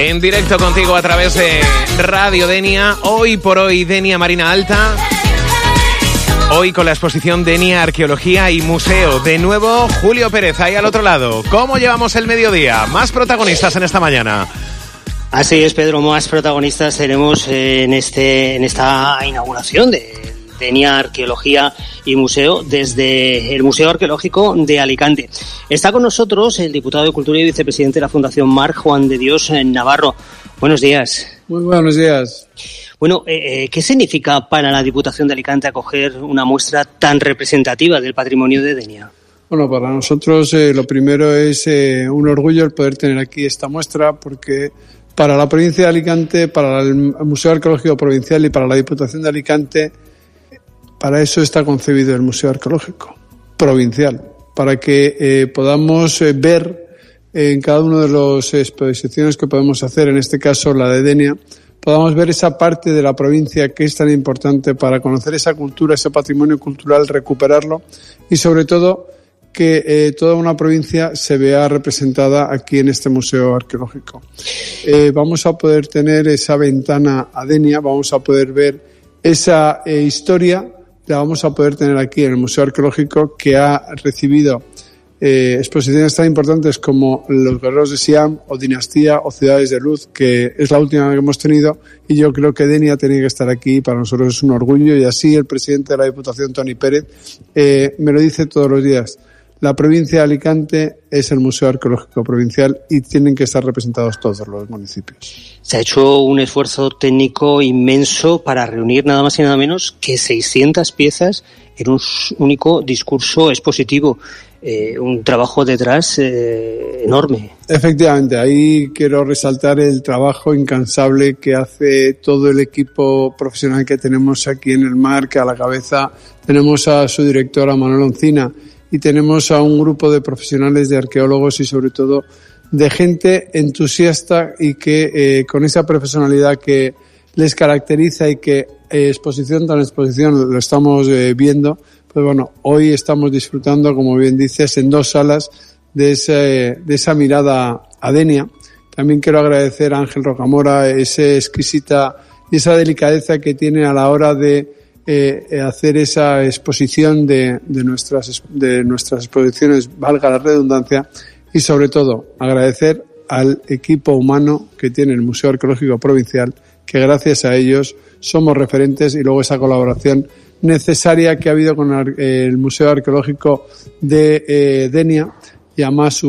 en directo contigo a través de Radio Denia. Hoy por hoy, Denia Marina Alta. Hoy con la exposición Denia Arqueología y Museo. De nuevo, Julio Pérez, ahí al otro lado. ¿Cómo llevamos el mediodía? Más protagonistas en esta mañana. Así es, Pedro, más protagonistas tenemos en esta inauguración de Denia Arqueología y Museo desde el Museo Arqueológico de Alicante. Está con nosotros el diputado de Cultura y vicepresidente de la Fundación Marc, Juan de Dios Navarro. Buenos días. Muy buenos días. Bueno, ¿qué significa para la Diputación de Alicante acoger una muestra tan representativa del patrimonio de Denia? Bueno, para nosotros lo primero es un orgullo el poder tener aquí esta muestra, porque para la provincia de Alicante, para el Museo Arqueológico Provincial y para la Diputación de Alicante, para eso está concebido el Museo Arqueológico Provincial, para que podamos ver en cada una de las exposiciones que podemos hacer, en este caso la de Denia, podamos ver esa parte de la provincia que es tan importante para conocer esa cultura, ese patrimonio cultural, recuperarlo y sobre todo que toda una provincia se vea representada aquí en este museo arqueológico. Vamos a poder tener esa ventana a Denia, vamos a poder ver esa historia, la vamos a poder tener aquí en el Museo Arqueológico, que ha recibido exposiciones tan importantes como los guerreros de Siam o Dinastía o Ciudades de Luz, que es la última que hemos tenido, y yo creo que Denia tenía que estar aquí. Para nosotros es un orgullo, y así el presidente de la Diputación, Toni Pérez, me lo dice todos los días. La provincia de Alicante es el Museo Arqueológico Provincial y tienen que estar representados todos los municipios. Se ha hecho un esfuerzo técnico inmenso para reunir nada más y nada menos que 600 piezas en un único discurso expositivo. Un trabajo detrás enorme. Efectivamente, ahí quiero resaltar el trabajo incansable que hace todo el equipo profesional que tenemos aquí en el MARC. A la cabeza tenemos a su directora Manuel Oncina y tenemos a un grupo de profesionales, de arqueólogos y sobre todo de gente entusiasta y que con esa profesionalidad que les caracteriza y que exposición tras exposición lo estamos viendo. Pues bueno, hoy estamos disfrutando, como bien dices, en 2 salas de esa mirada a Denia. También quiero agradecer a Ángel Rocamora esa exquisita y esa delicadeza que tiene a la hora de hacer esa exposición de nuestras exposiciones, valga la redundancia, y sobre todo agradecer al equipo humano que tiene el Museo Arqueológico Provincial, que gracias a ellos somos referentes, y luego esa colaboración necesaria que ha habido con el Museo Arqueológico de Denia, y además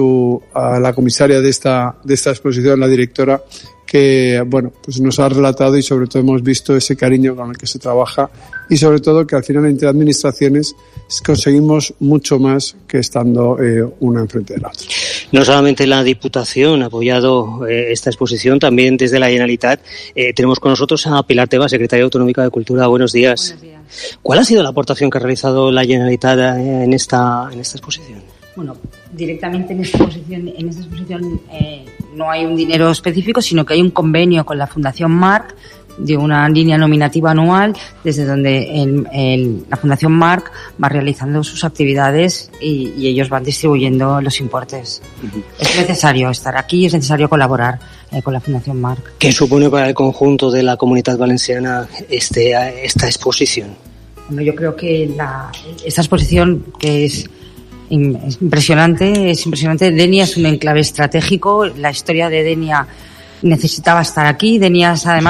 a la comisaria de esta exposición, la directora, que bueno, pues nos ha relatado, y sobre todo hemos visto ese cariño con el que se trabaja, y sobre todo que al final entre administraciones conseguimos mucho más que estando una enfrente de la otra. No solamente la Diputación ha apoyado esta exposición, también desde la Generalitat tenemos con nosotros a Pilar Tebas, secretaria autonómica de Cultura. Buenos días. Buenos días. ¿Cuál ha sido la aportación que ha realizado la Generalitat en esta exposición? Bueno, directamente en esta exposición no hay un dinero específico, sino que hay un convenio con la Fundación Marc de una línea nominativa anual, desde donde la Fundación Marc va realizando sus actividades y ellos van distribuyendo los importes. Uh-huh. Es necesario estar aquí, es necesario colaborar con la Fundación Marc. ¿Qué supone para el conjunto de la Comunitat Valenciana esta exposición? Bueno, yo creo que esta exposición, que es impresionante. Denia es un enclave estratégico. La historia de Denia necesitaba estar aquí. Denia es además